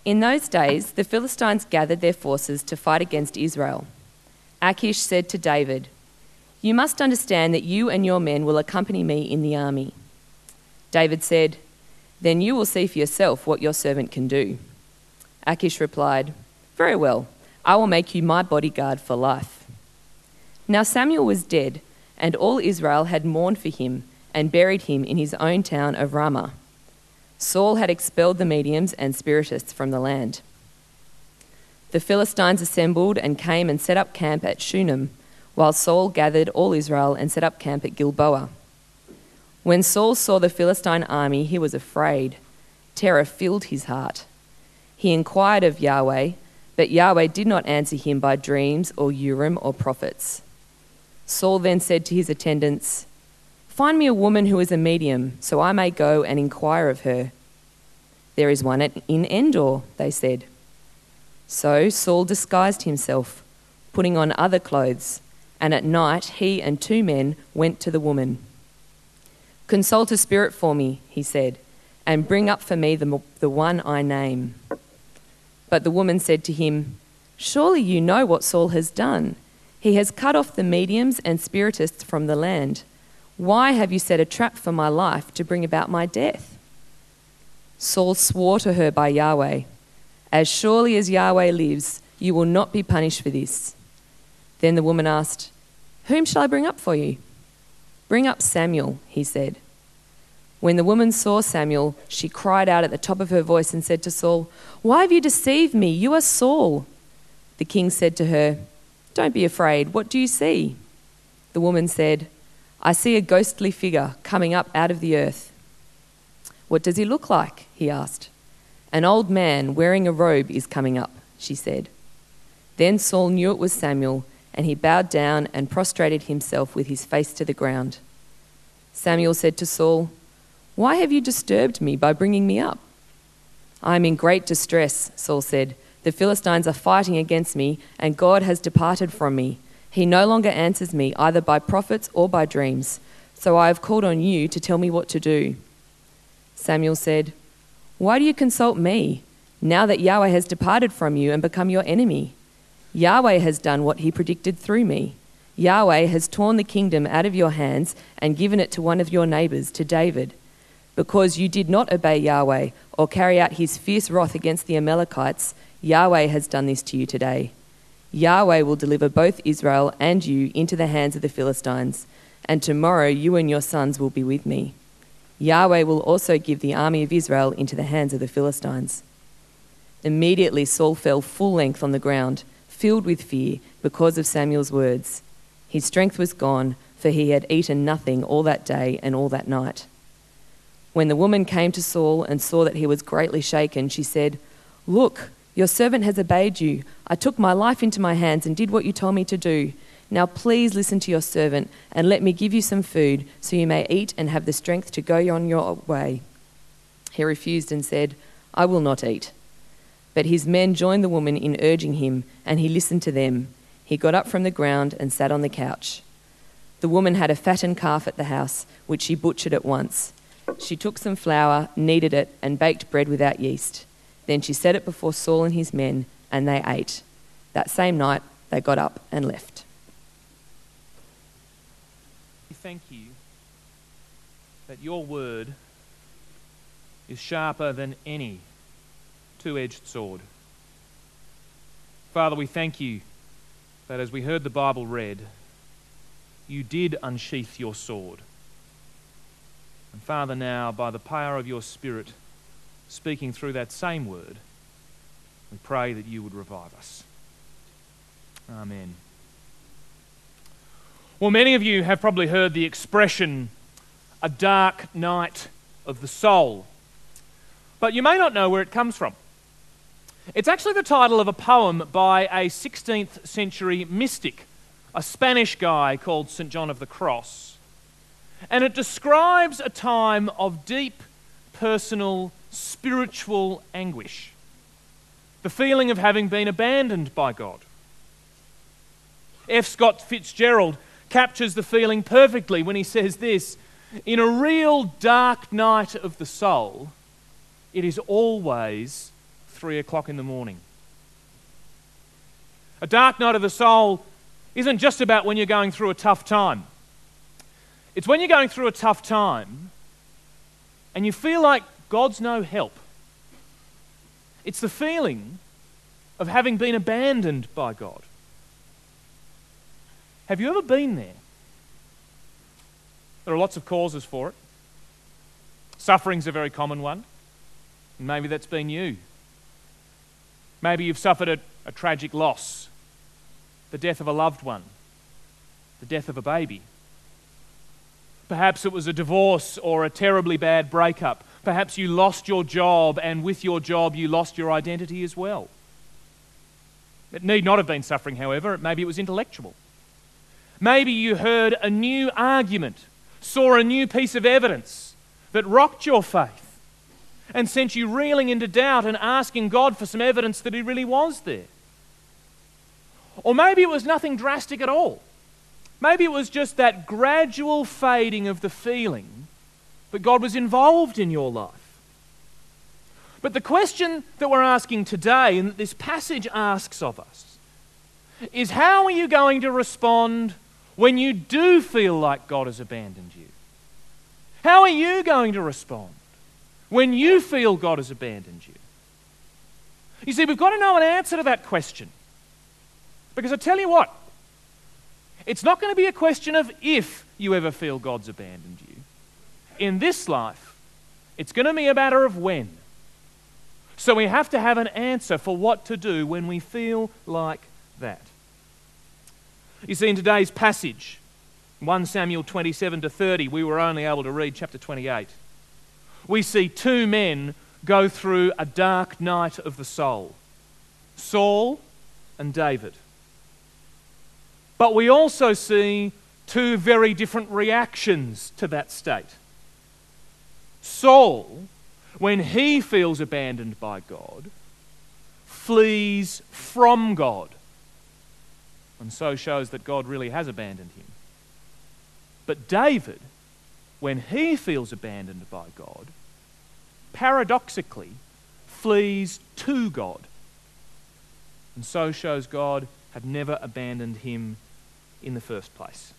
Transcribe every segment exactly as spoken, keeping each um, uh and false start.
In those days, the Philistines gathered their forces to fight against Israel. Achish said to David, "You must understand that you and your men will accompany me in the army." David said, "Then you will see for yourself what your servant can do." Achish replied, "Very well, I will make you my bodyguard for life." Now Samuel was dead, and all Israel had mourned for him and buried him in his own town of Ramah. Saul had expelled the mediums and spiritists from the land. The Philistines assembled and came and set up camp at Shunem, while Saul gathered all Israel and set up camp at Gilboa. When Saul saw the Philistine army, he was afraid. Terror filled his heart. He inquired of Yahweh, but Yahweh did not answer him by dreams or Urim or prophets. Saul then said to his attendants, "Find me a woman who is a medium, so I may go and inquire of her." "There is one at, in Endor," they said. So Saul disguised himself, putting on other clothes, and at night he and two men went to the woman. "Consult a spirit for me," he said, "and bring up for me the, the one I name." But the woman said to him, "Surely you know what Saul has done. He has cut off the mediums and spiritists from the land. Why have you set a trap for my life to bring about my death?" Saul swore to her by Yahweh, "As surely as Yahweh lives, you will not be punished for this." Then the woman asked, "Whom shall I bring up for you?" "Bring up Samuel," he said. When the woman saw Samuel, she cried out at the top of her voice and said to Saul, "Why have you deceived me? You are Saul." The king said to her, "Don't be afraid. What do you see?" The woman said, "I see a ghostly figure coming up out of the earth." "What does he look like?" he asked. "An old man wearing a robe is coming up," she said. Then Saul knew it was Samuel, and he bowed down and prostrated himself with his face to the ground. Samuel said to Saul, "Why have you disturbed me by bringing me up?" "I am in great distress," Saul said. "The Philistines are fighting against me, and God has departed from me. He no longer answers me either by prophets or by dreams, so I have called on you to tell me what to do." Samuel said, "Why do you consult me, now that Yahweh has departed from you and become your enemy? Yahweh has done what he predicted through me. Yahweh has torn the kingdom out of your hands and given it to one of your neighbors, to David. Because you did not obey Yahweh or carry out his fierce wrath against the Amalekites, Yahweh has done this to you today. Yahweh will deliver both Israel and you into the hands of the Philistines, and tomorrow you and your sons will be with me. Yahweh will also give the army of Israel into the hands of the Philistines." Immediately Saul fell full length on the ground, filled with fear because of Samuel's words. His strength was gone, for he had eaten nothing all that day and all that night. When the woman came to Saul and saw that he was greatly shaken, she said, "Look, your servant has obeyed you. I took my life into my hands and did what you told me to do. Now please listen to your servant and let me give you some food so you may eat and have the strength to go on your way." He refused and said, "I will not eat." But his men joined the woman in urging him, and he listened to them. He got up from the ground and sat on the couch. The woman had a fattened calf at the house, which she butchered at once. She took some flour, kneaded it, and baked bread without yeast. Then she set it before Saul and his men, and they ate. That same night they got up and left. Thank you that your word is sharper than any two-edged sword. Father, we thank you that as we heard the Bible read, you did unsheath your sword. And Father, now, by the power of your Spirit, speaking through that same word, we pray that you would revive us. Amen. Well, many of you have probably heard the expression, a dark night of the soul. But you may not know where it comes from. It's actually the title of a poem by a sixteenth century mystic, a Spanish guy called Saint John of the Cross. And it describes a time of deep, personal, spiritual anguish. The feeling of having been abandoned by God. F. Scott Fitzgerald captures the feeling perfectly when he says this: "In a real dark night of the soul, it is always three o'clock in the morning. A dark night of the soul isn't just about when you're going through a tough time. It's when you're going through a tough time and you feel like God's no help. It's the feeling of having been abandoned by God. Have you ever been there? There are lots of causes for it. Suffering's a very common one. Maybe that's been you. Maybe you've suffered a, a tragic loss, the death of a loved one, the death of a baby. Perhaps it was a divorce or a terribly bad breakup. Perhaps you lost your job, and with your job you lost your identity as well. It need not have been suffering, however. Maybe it was intellectual. Maybe you heard a new argument, saw a new piece of evidence that rocked your faith and sent you reeling into doubt and asking God for some evidence that He really was there. Or maybe it was nothing drastic at all. Maybe it was just that gradual fading of the feeling that God was involved in your life. But the question that we're asking today, and that this passage asks of us, is how are you going to respond when you do feel like God has abandoned you? How are you going to respond when you feel God has abandoned you? You see, we've got to know an answer to that question. Because I tell you what, it's not going to be a question of if you ever feel God's abandoned you. In this life, it's going to be a matter of when. So we have to have an answer for what to do when we feel like that. You see, in today's passage, First Samuel twenty-seven to thirty, we were only able to read chapter twenty-eight. We see two men go through a dark night of the soul, Saul and David. But we also see two very different reactions to that state. Saul, when he feels abandoned by God, flees from God, and so shows that God really has abandoned him. But David, when he feels abandoned by God, paradoxically flees to God, and so shows God had never abandoned him in the first place.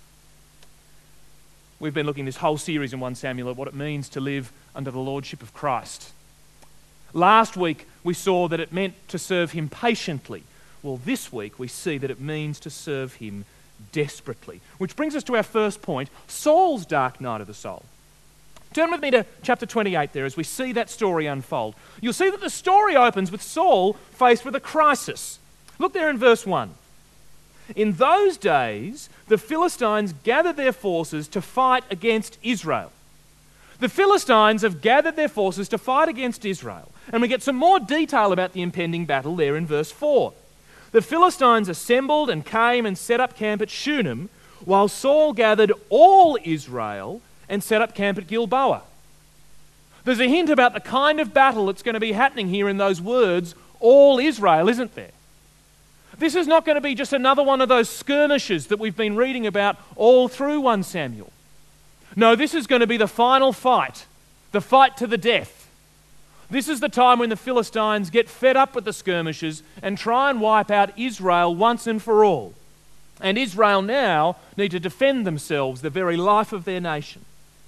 We've been looking this whole series in First Samuel at what it means to live under the lordship of Christ. Last week we saw that it meant to serve him patiently. Well, this week we see that it means to serve him desperately. Which brings us to our first point, Saul's dark night of the soul. Turn with me to chapter twenty-eight there as we see that story unfold. You'll see that the story opens with Saul faced with a crisis. Look there in verse one. In those days, the Philistines gathered their forces to fight against Israel. The Philistines have gathered their forces to fight against Israel. And we get some more detail about the impending battle there in verse four. The Philistines assembled and came and set up camp at Shunem, while Saul gathered all Israel and set up camp at Gilboa. There's a hint about the kind of battle that's going to be happening here in those words, all Israel, isn't there? This is not going to be just another one of those skirmishes that we've been reading about all through First Samuel. No, this is going to be the final fight, the fight to the death. This is the time when the Philistines get fed up with the skirmishes and try and wipe out Israel once and for all. And Israel now need to defend themselves, the very life of their nation.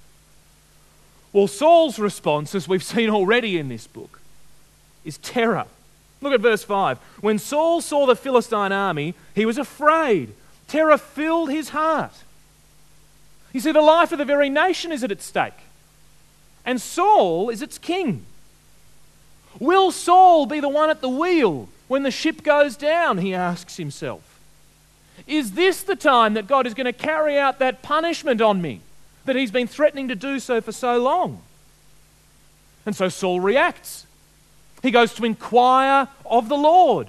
Well, Saul's response, as we've seen already in this book, is terror. Look at verse five. When Saul saw the Philistine army, he was afraid. Terror filled his heart. You see, the life of the very nation is at its stake. And Saul is its king. Will Saul be the one at the wheel when the ship goes down, he asks himself. Is this the time that God is going to carry out that punishment on me that he's been threatening to do so for so long? And so Saul reacts. He goes to inquire of the Lord.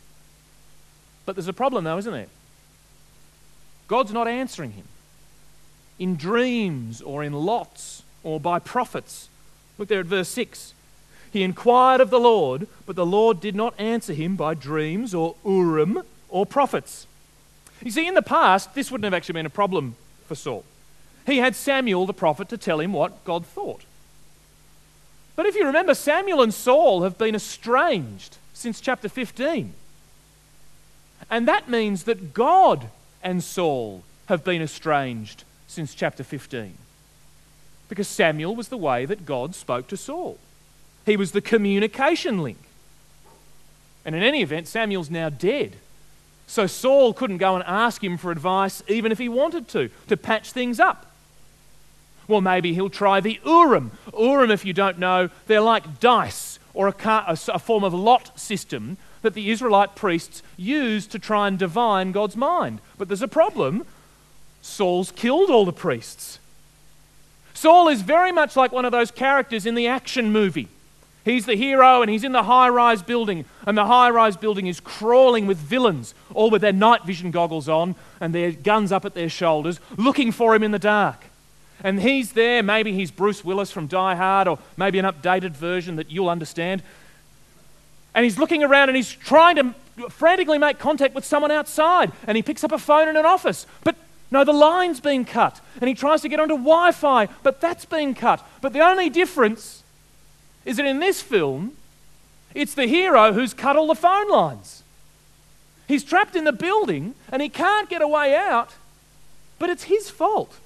But there's a problem though, isn't there? God's not answering him. In dreams or in lots or by prophets. Look there at verse six. He inquired of the Lord, but the Lord did not answer him by dreams or Urim or prophets. You see, in the past, this wouldn't have actually been a problem for Saul. He had Samuel the prophet to tell him what God thought. But if you remember, Samuel and Saul have been estranged since chapter fifteen. And that means that God and Saul have been estranged since chapter fifteen. Because Samuel was the way that God spoke to Saul. He was the communication link. And in any event, Samuel's now dead. So Saul couldn't go and ask him for advice even if he wanted to, to patch things up. Well, maybe he'll try the Urim. Urim, if you don't know, they're like dice or a, car, a, a form of lot system that the Israelite priests used to try and divine God's mind. But there's a problem. Saul's killed all the priests. Saul is very much like one of those characters in the action movie. He's the hero and he's in the high-rise building, and the high-rise building is crawling with villains, all with their night vision goggles on and their guns up at their shoulders, looking for him in the dark. And he's there, maybe he's Bruce Willis from Die Hard, or maybe an updated version that you'll understand. And he's looking around and he's trying to frantically make contact with someone outside, and he picks up a phone in an office. But no, the line's been cut. And he tries to get onto Wi-Fi, but that's been cut. But the only difference is that in this film, it's the hero who's cut all the phone lines. He's trapped in the building and he can't get a way out, but it's his fault.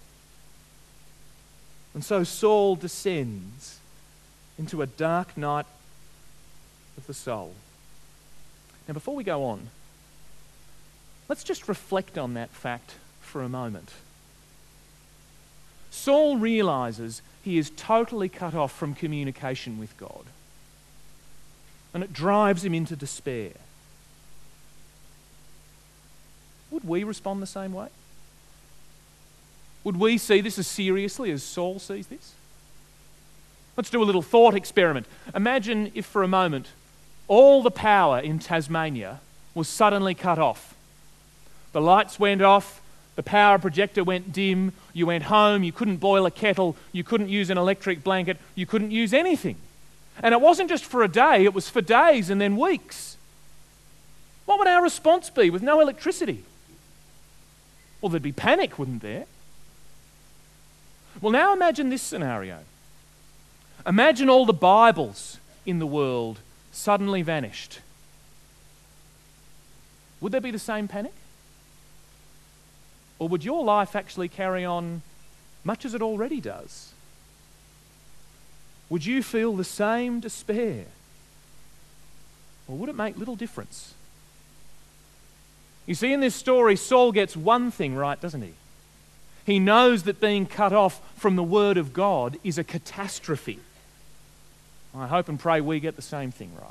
And so Saul descends into a dark night of the soul. Now, before we go on, let's just reflect on that fact for a moment. Saul realizes he is totally cut off from communication with God, and it drives him into despair. Would we respond the same way? Would we see this as seriously as Saul sees this? Let's do a little thought experiment. Imagine if for a moment all the power in Tasmania was suddenly cut off. The lights went off, the power projector went dim, you went home, you couldn't boil a kettle, you couldn't use an electric blanket, you couldn't use anything. And it wasn't just for a day, it was for days and then weeks. What would our response be with no electricity? Well, there'd be panic, wouldn't there? Well, now imagine this scenario. Imagine all the Bibles in the world suddenly vanished. Would there be the same panic? Or would your life actually carry on much as it already does? Would you feel the same despair? Or would it make little difference? You see, in this story, Saul gets one thing right, doesn't he? He knows that being cut off from the Word of God is a catastrophe. I hope and pray we get the same thing right.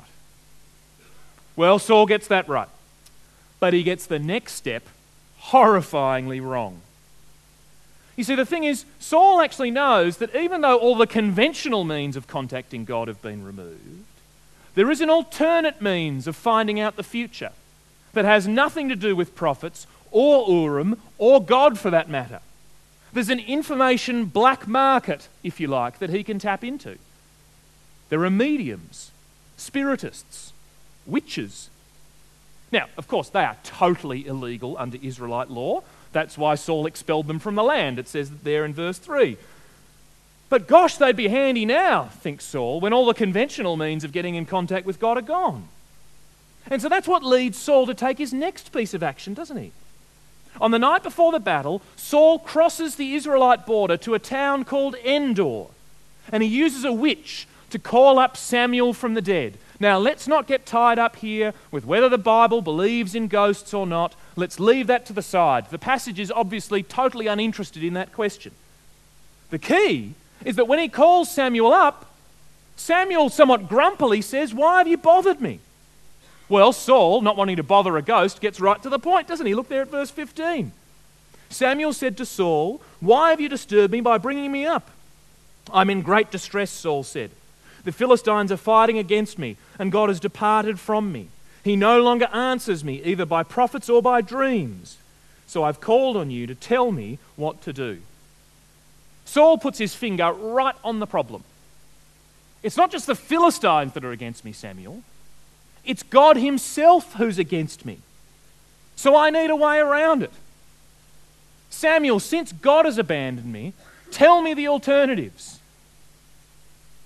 Well, Saul gets that right. But he gets the next step horrifyingly wrong. You see, the thing is, Saul actually knows that even though all the conventional means of contacting God have been removed, there is an alternate means of finding out the future that has nothing to do with prophets or Urim or God for that matter. There's an information black market, if you like, that he can tap into. There are mediums, spiritists, witches. Now, of course, they are totally illegal under Israelite law. That's why Saul expelled them from the land. It says there in verse three. But gosh, they'd be handy now, thinks Saul, when all the conventional means of getting in contact with God are gone. And so that's what leads Saul to take his next piece of action, doesn't he? On the night before the battle, Saul crosses the Israelite border to a town called Endor, and he uses a witch to call up Samuel from the dead. Now, let's not get tied up here with whether the Bible believes in ghosts or not. Let's leave that to the side. The passage is obviously totally uninterested in that question. The key is that when he calls Samuel up, Samuel somewhat grumpily says, "Why have you bothered me?" Well, Saul, not wanting to bother a ghost, gets right to the point, doesn't he? Look there at verse fifteen. Samuel said to Saul, "Why have you disturbed me by bringing me up?" "I'm in great distress," Saul said. "The Philistines are fighting against me, and God has departed from me. He no longer answers me, either by prophets or by dreams. So I've called on you to tell me what to do." Saul puts his finger right on the problem. It's not just the Philistines that are against me, Samuel. It's God himself who's against me. So I need a way around it. Samuel, since God has abandoned me, tell me the alternatives.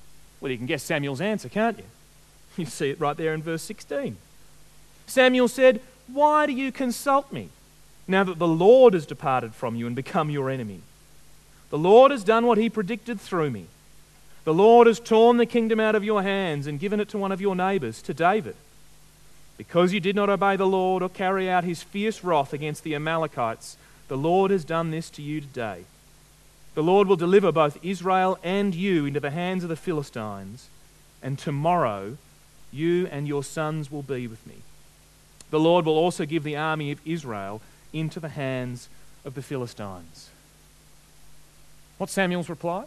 Well, you can guess Samuel's answer, can't you? You see it right there in verse sixteen. Samuel said, "Why do you consult me, now that the Lord has departed from you and become your enemy? The Lord has done what he predicted through me. The Lord has torn the kingdom out of your hands and given it to one of your neighbours, to David. Because you did not obey the Lord or carry out his fierce wrath against the Amalekites, the Lord has done this to you today. The Lord will deliver both Israel and you into the hands of the Philistines, and tomorrow you and your sons will be with me. The Lord will also give the army of Israel into the hands of the Philistines." What's Samuel's reply?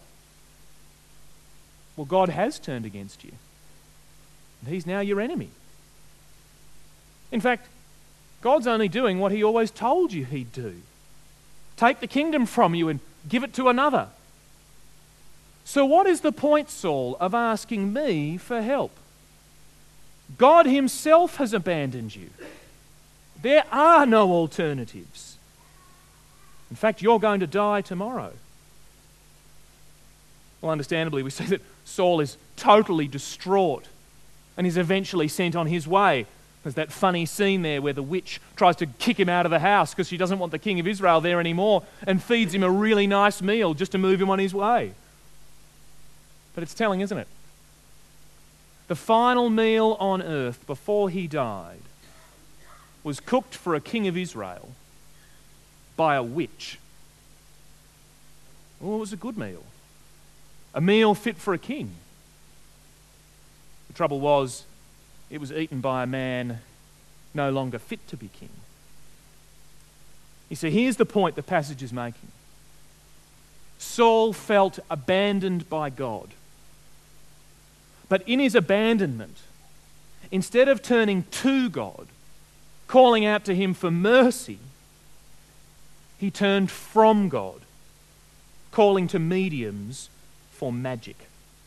Well, God has turned against you. And he's now your enemy. In fact, God's only doing what he always told you he'd do. Take the kingdom from you and give it to another. So what is the point, Saul, of asking me for help? God himself has abandoned you. There are no alternatives. In fact, you're going to die tomorrow. Well, understandably, we see that Saul is totally distraught and is eventually sent on his way. There's that funny scene there where the witch tries to kick him out of the house because she doesn't want the king of Israel there anymore and feeds him a really nice meal just to move him on his way. But it's telling, isn't it? The final meal on earth before he died was cooked for a king of Israel by a witch. Well, it was a good meal. A meal fit for a king. The trouble was, it was eaten by a man no longer fit to be king. You see, here's the point the passage is making. Saul felt abandoned by God. But in his abandonment, instead of turning to God, calling out to him for mercy, he turned from God, calling to mediums for magic.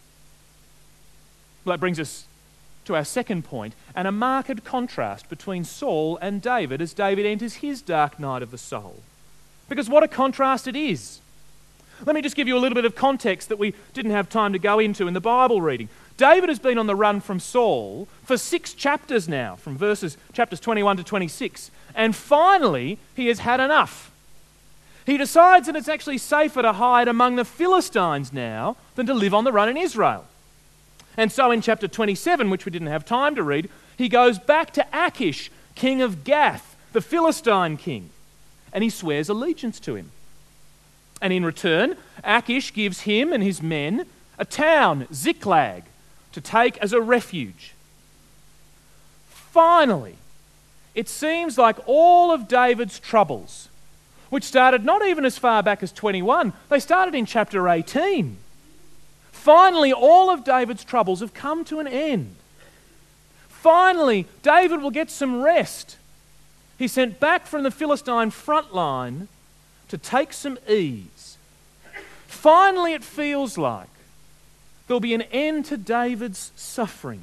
Well, that brings us to our second point, and a marked contrast between Saul and David as David enters his dark night of the soul. Because what a contrast it is. Let me just give you a little bit of context that we didn't have time to go into in the Bible reading. David has been on the run from Saul for six chapters now, from verses chapters twenty-one to twenty-six, and finally he has had enough. He decides that it's actually safer to hide among the Philistines now than to live on the run in Israel. And so in chapter twenty-seven, which we didn't have time to read, he goes back to Achish, king of Gath, the Philistine king, and he swears allegiance to him. And in return, Achish gives him and his men a town, Ziklag, to take as a refuge. Finally, it seems like all of David's troubles, which started not even as far back as twenty-one, they started in chapter eighteen. Finally, all of David's troubles have come to an end. Finally, David will get some rest. He's sent back from the Philistine front line to take some ease. Finally, it feels like there'll be an end to David's suffering.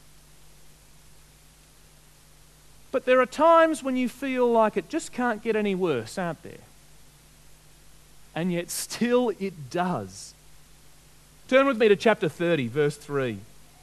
But there are times when you feel like it just can't get any worse, aren't there? And yet still it does. Turn with me to chapter thirty, verse three.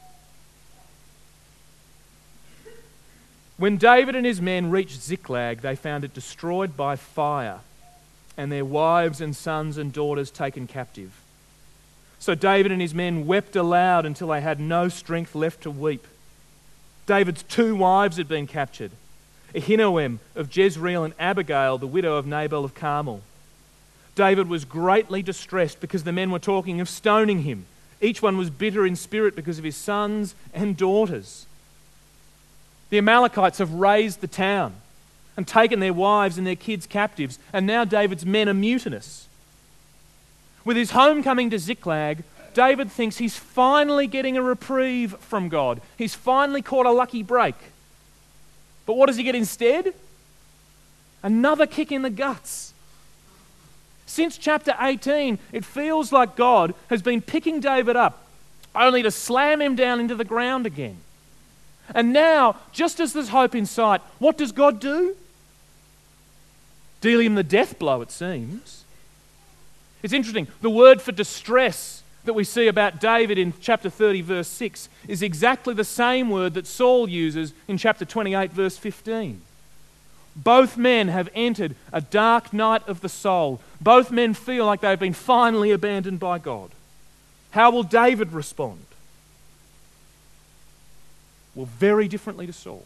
When David and his men reached Ziklag, they found it destroyed by fire, and their wives and sons and daughters taken captive. So David and his men wept aloud until they had no strength left to weep. David's two wives had been captured, Ahinoam of Jezreel and Abigail, the widow of Nabal of Carmel. David was greatly distressed because the men were talking of stoning him. Each one was bitter in spirit because of his sons and daughters. The Amalekites have razed the town and taken their wives and their kids captives, and now David's men are mutinous. With his homecoming to Ziklag, David thinks he's finally getting a reprieve from God. He's finally caught a lucky break. But what does he get instead? Another kick in the guts. Since chapter eighteen, it feels like God has been picking David up, only to slam him down into the ground again. And now, just as there's hope in sight, what does God do? Deal him the death blow, it seems. It's interesting. The word for distress that we see about David in chapter thirty, verse six, is exactly the same word that Saul uses in chapter twenty-eight, verse fifteen. Both men have entered a dark night of the soul. Both men feel like they've been finally abandoned by God. How will David respond? Well, very differently to Saul.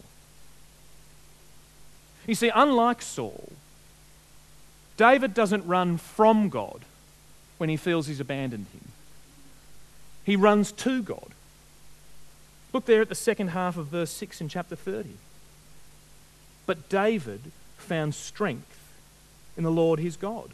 You see, unlike Saul, David doesn't run from God when he feels he's abandoned him. He runs to God. Look there at the second half of verse six in chapter thirty. But David found strength in the Lord his God.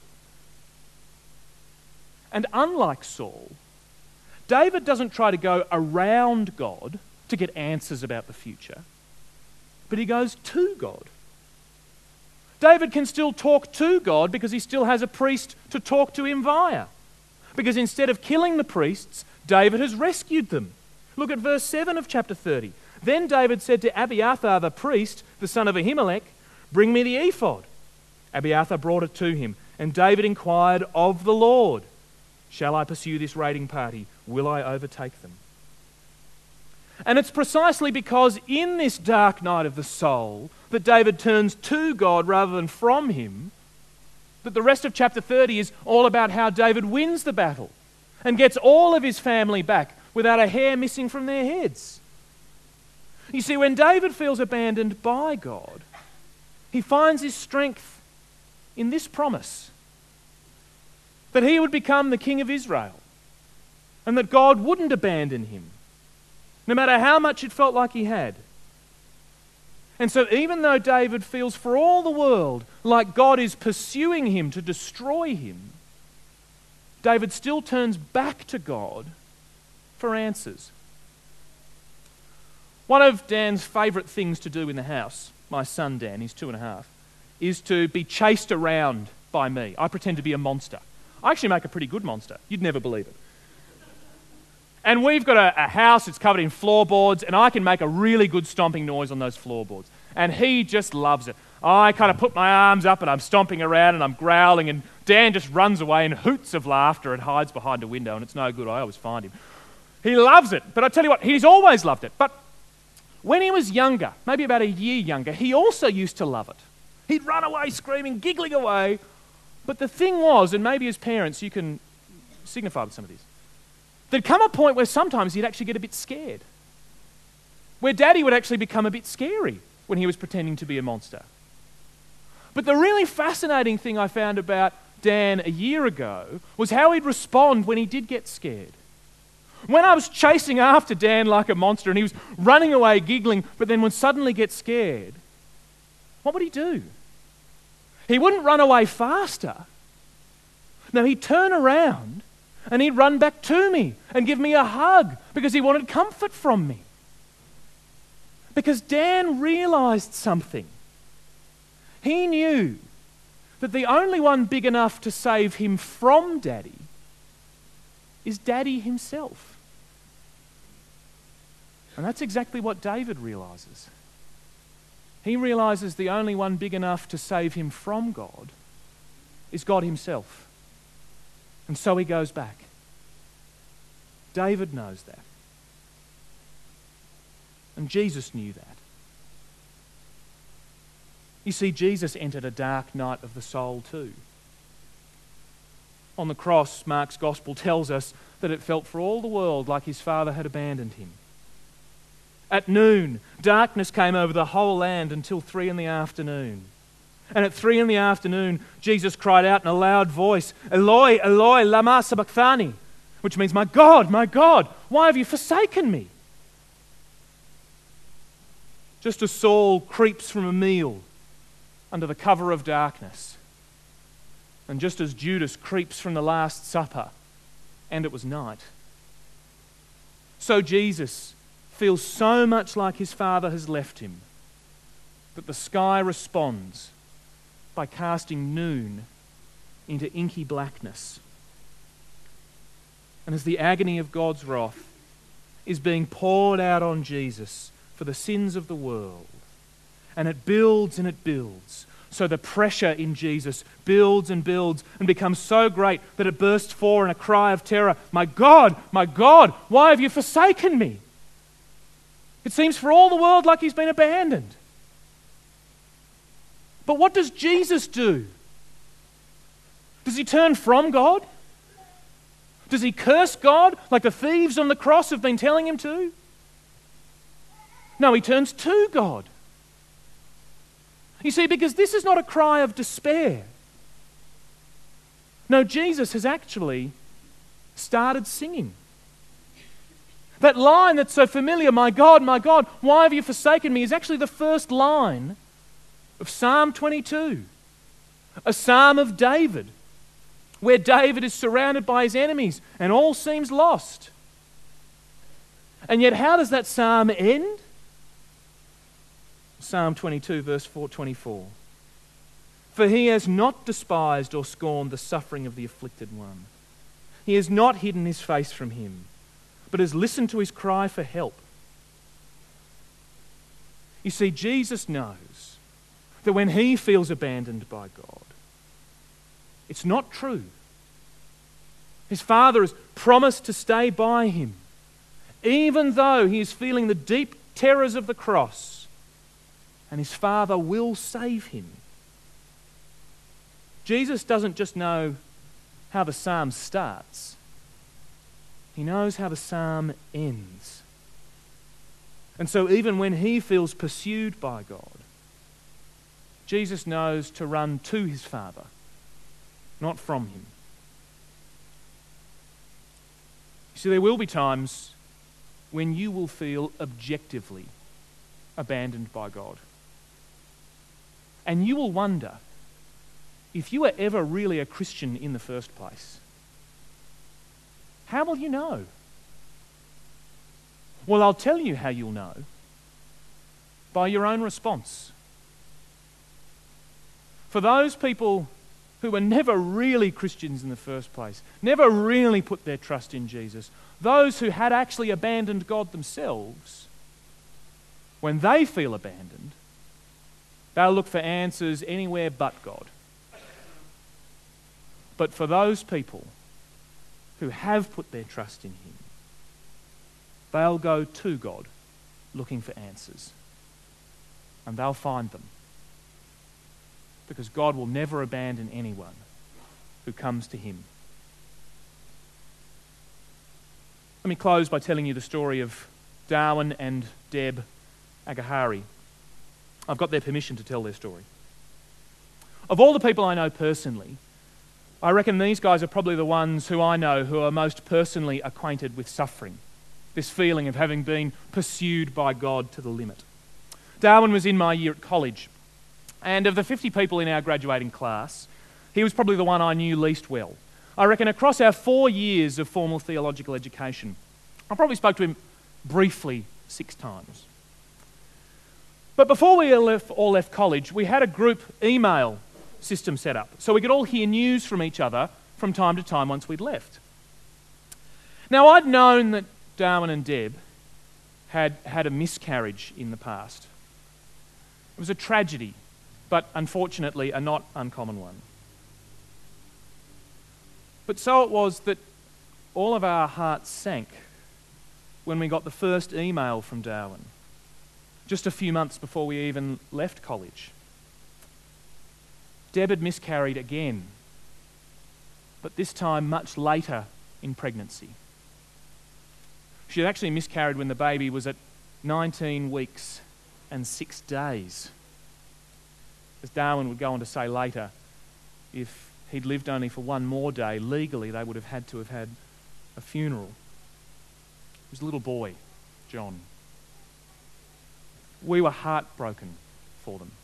And unlike Saul, David doesn't try to go around God to get answers about the future, but he goes to God. David can still talk to God because he still has a priest to talk to him via. Because instead of killing the priests, David has rescued them. Look at verse seven of chapter thirty. Then David said to Abiathar the priest, the son of Ahimelech, "Bring me the ephod." Abiathar brought it to him, and David inquired of the Lord, "Shall I pursue this raiding party? Will I overtake them?" And it's precisely because in this dark night of the soul that David turns to God rather than from him, that the rest of chapter thirty is all about how David wins the battle and gets all of his family back without a hair missing from their heads. You see, when David feels abandoned by God, he finds his strength in this promise, that he would become the king of Israel and that God wouldn't abandon him, no matter how much it felt like he had. And so even though David feels for all the world like God is pursuing him to destroy him, David still turns back to God for answers. One of Dan's favourite things to do in the house, my son Dan, he's two and a half, is to be chased around by me. I pretend to be a monster. I actually make a pretty good monster. You'd never believe it. And we've got a, a house that's covered in floorboards, and I can make a really good stomping noise on those floorboards. And he just loves it. I kind of put my arms up and I'm stomping around and I'm growling, and Dan just runs away and hoots of laughter and hides behind a window, and it's no good. I always find him. He loves it. But I tell you what, he's always loved it. But when he was younger, maybe about a year younger, he also used to love it. He'd run away screaming, giggling away. But the thing was, and maybe as parents you can signify with some of these, there'd come a point where sometimes he'd actually get a bit scared, where Daddy would actually become a bit scary when he was pretending to be a monster. But the really fascinating thing I found about Dan a year ago was how he'd respond when he did get scared. When I was chasing after Dan like a monster and he was running away giggling, but then would suddenly get scared, what would he do? He wouldn't run away faster. No, he'd turn around and he'd run back to me and give me a hug because he wanted comfort from me. Because Dan realised something. He knew that the only one big enough to save him from Daddy is Daddy himself. And that's exactly what David realises. He realises the only one big enough to save him from God is God himself. And so he goes back. David knows that. And Jesus knew that. You see, Jesus entered a dark night of the soul too. On the cross, Mark's Gospel tells us that it felt for all the world like his Father had abandoned him. At noon, darkness came over the whole land until three in the afternoon. And at three in the afternoon, Jesus cried out in a loud voice, "Eloi, Eloi, lama sabachthani," which means, "My God, my God, why have you forsaken me?" Just as Saul creeps from a meal under the cover of darkness, and just as Judas creeps from the Last Supper, and it was night, so Jesus feels so much like his Father has left him that the sky responds by casting noon into inky blackness. And as the agony of God's wrath is being poured out on Jesus for the sins of the world, and it builds and it builds, So the pressure in Jesus builds and builds and becomes so great that it bursts forth in a cry of terror. My God, my God, why have you forsaken me? It seems for all the world like he's been abandoned. But what does Jesus do? Does he turn from God? Does he curse God like the thieves on the cross have been telling him to? No, he turns to God. You see, because this is not a cry of despair. No, Jesus has actually started singing. That line that's so familiar, my God, my God, why have you forsaken me, is actually the first line of Psalm twenty-two, a psalm of David, where David is surrounded by his enemies and all seems lost. And yet, how does that psalm end? Psalm twenty-two, verse twenty-four. For he has not despised or scorned the suffering of the afflicted one. He has not hidden his face from him, but has listened to his cry for help. You see, Jesus knows that when he feels abandoned by God, it's not true. His Father has promised to stay by him, even though he is feeling the deep terrors of the cross. And his Father will save him. Jesus doesn't just know how the psalm starts. He knows how the psalm ends. And so even when he feels pursued by God, Jesus knows to run to his Father, not from him. You see, there will be times when you will feel objectively abandoned by God. And you will wonder if you were ever really a Christian in the first place. How will you know? Well, I'll tell you how you'll know. By your own response. For those people who were never really Christians in the first place, never really put their trust in Jesus, those who had actually abandoned God themselves, when they feel abandoned, they'll look for answers anywhere but God. But for those people who have put their trust in him, they'll go to God looking for answers. And they'll find them. Because God will never abandon anyone who comes to him. Let me close by telling you the story of Darwin and Deb Agahari. I've got their permission to tell their story. Of all the people I know personally, I reckon these guys are probably the ones who I know who are most personally acquainted with suffering, this feeling of having been pursued by God to the limit. Darwin was in my year at college, and of the fifty people in our graduating class, he was probably the one I knew least well. I reckon across our four years of formal theological education, I probably spoke to him briefly six times. But before we all left, all left college, we had a group email system set up so we could all hear news from each other from time to time once we'd left. Now, I'd known that Darwin and Deb had had a miscarriage in the past. It was a tragedy, but unfortunately a not uncommon one. But so it was that all of our hearts sank when we got the first email from Darwin, just a few months before we even left college. Deb had miscarried again, but this time much later in pregnancy. She had actually miscarried when the baby was at nineteen weeks and six days. As Darwin would go on to say later, if he'd lived only for one more day, legally they would have had to have had a funeral. It was a little boy, John. We were heartbroken for them.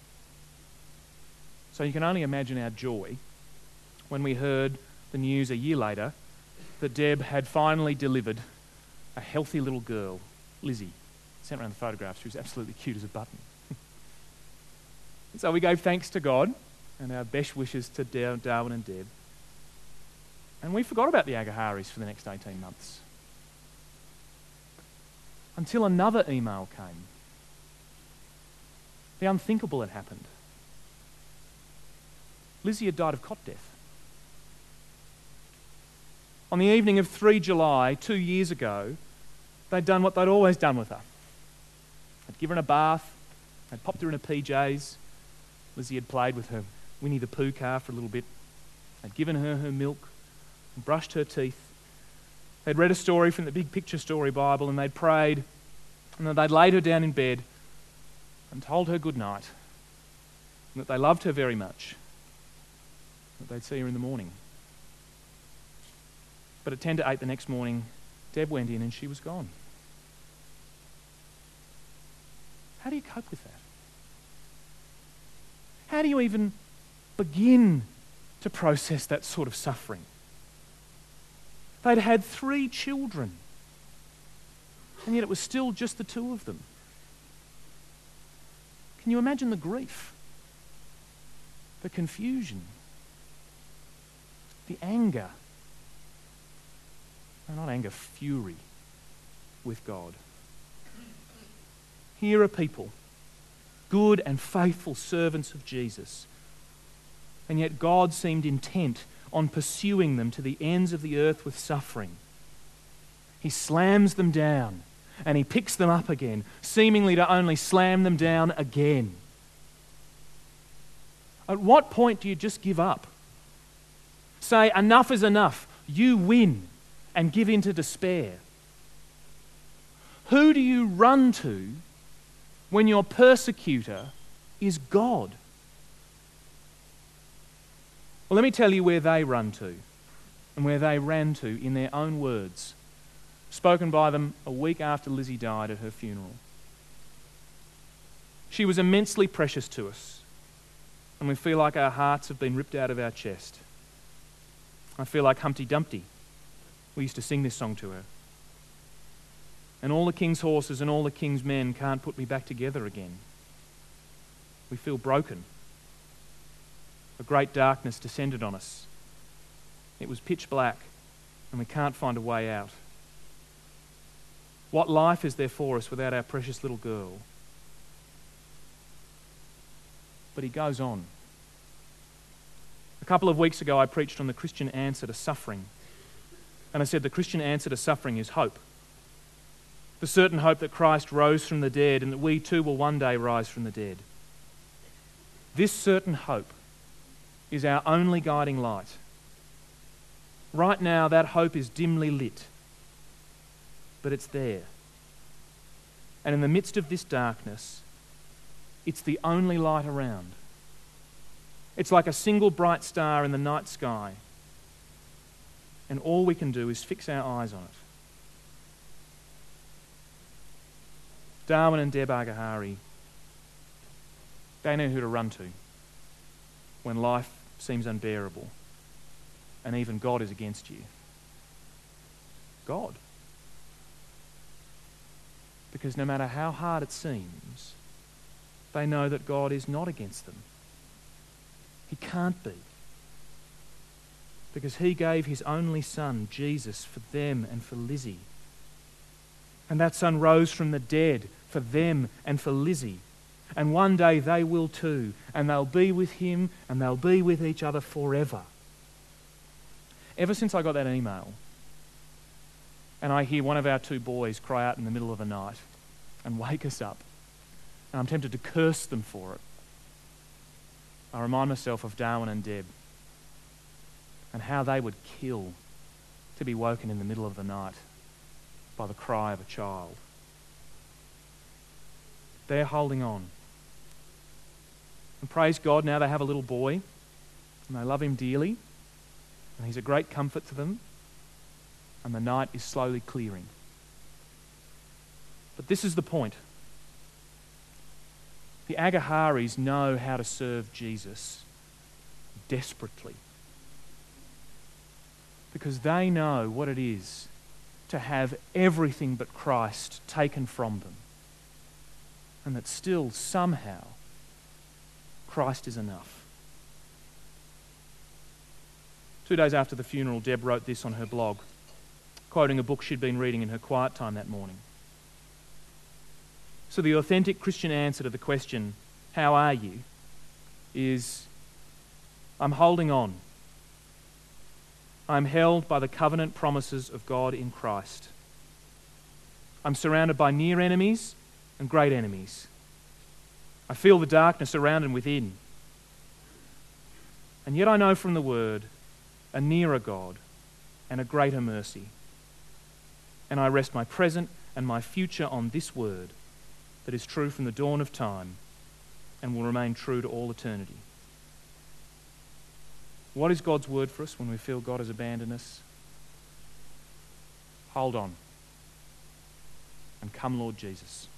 So you can only imagine our joy when we heard the news a year later that Deb had finally delivered a healthy little girl, Lizzie. Sent around the photographs. She was absolutely cute as a button. So we gave thanks to God and our best wishes to Darwin and Deb. And we forgot about the Agaharis for the next eighteen months. Until another email came. The unthinkable had happened. Lizzie had died of cot death. On the evening of the third of July, two years ago, they'd done what they'd always done with her. They'd given her a bath, they'd popped her in her P Js. Lizzie had played with her Winnie the Pooh car for a little bit. They'd given her her milk and brushed her teeth. They'd read a story from the Big Picture Story Bible, and they'd prayed, and then they'd laid her down in bed and told her good night, and that they loved her very much, that they'd see her in the morning. But at ten to eight the next morning, Deb went in and she was gone. How do you cope with that? How do you even begin to process that sort of suffering? They'd had three children, and yet it was still just the two of them. Can you imagine the grief, the confusion, the anger? No, not anger, fury with God. Here are people, good and faithful servants of Jesus, and yet God seemed intent on pursuing them to the ends of the earth with suffering. He slams them down and he picks them up again, seemingly to only slam them down again. At what point do you just give up? Say, enough is enough, you win, and give in to despair? Who do you run to when your persecutor is God? Well, let me tell you where they run to and where they ran to in their own words, spoken by them a week after Lizzie died at her funeral. She was immensely precious to us, and we feel like our hearts have been ripped out of our chest. I feel like Humpty Dumpty. We used to sing this song to her. And all the king's horses and all the king's men can't put me back together again. We feel broken. A great darkness descended on us. It was pitch black, and we can't find a way out. What life is there for us without our precious little girl? But he goes on. A couple of weeks ago, I preached on the Christian answer to suffering. And I said the Christian answer to suffering is hope. The certain hope that Christ rose from the dead and that we too will one day rise from the dead. This certain hope is our only guiding light. Right now, that hope is dimly lit, but it's there. And in the midst of this darkness, it's the only light around. It's like a single bright star in the night sky, and all we can do is fix our eyes on it. Darwin and Deb Agahari, they know who to run to when life seems unbearable and even God is against you. God. Because no matter how hard it seems, they know that God is not against them. He can't be. Because he gave his only son, Jesus, for them and for Lizzie. And that son rose from the dead for them and for Lizzie. And one day they will too. And they'll be with him and they'll be with each other forever. Ever since I got that email, and I hear one of our two boys cry out in the middle of the night and wake us up, and I'm tempted to curse them for it, I remind myself of Darwin and Deb and how they would kill to be woken in the middle of the night by the cry of a child. They're holding on. And praise God, now they have a little boy and they love him dearly and he's a great comfort to them, and the night is slowly clearing. But this is the point. The Agaharis know how to serve Jesus desperately because they know what it is to have everything but Christ taken from them, and that still somehow Christ is enough. Two days after the funeral, Deb wrote this on her blog, quoting a book she'd been reading in her quiet time that morning. So the authentic Christian answer to the question, how are you, is I'm holding on. I'm held by the covenant promises of God in Christ. I'm surrounded by near enemies and great enemies. I feel the darkness around and within. And yet I know from the Word a nearer God and a greater mercy. And I rest my present and my future on this Word that is true from the dawn of time and will remain true to all eternity. What is God's word for us when we feel God has abandoned us? Hold on. And come, Lord Jesus.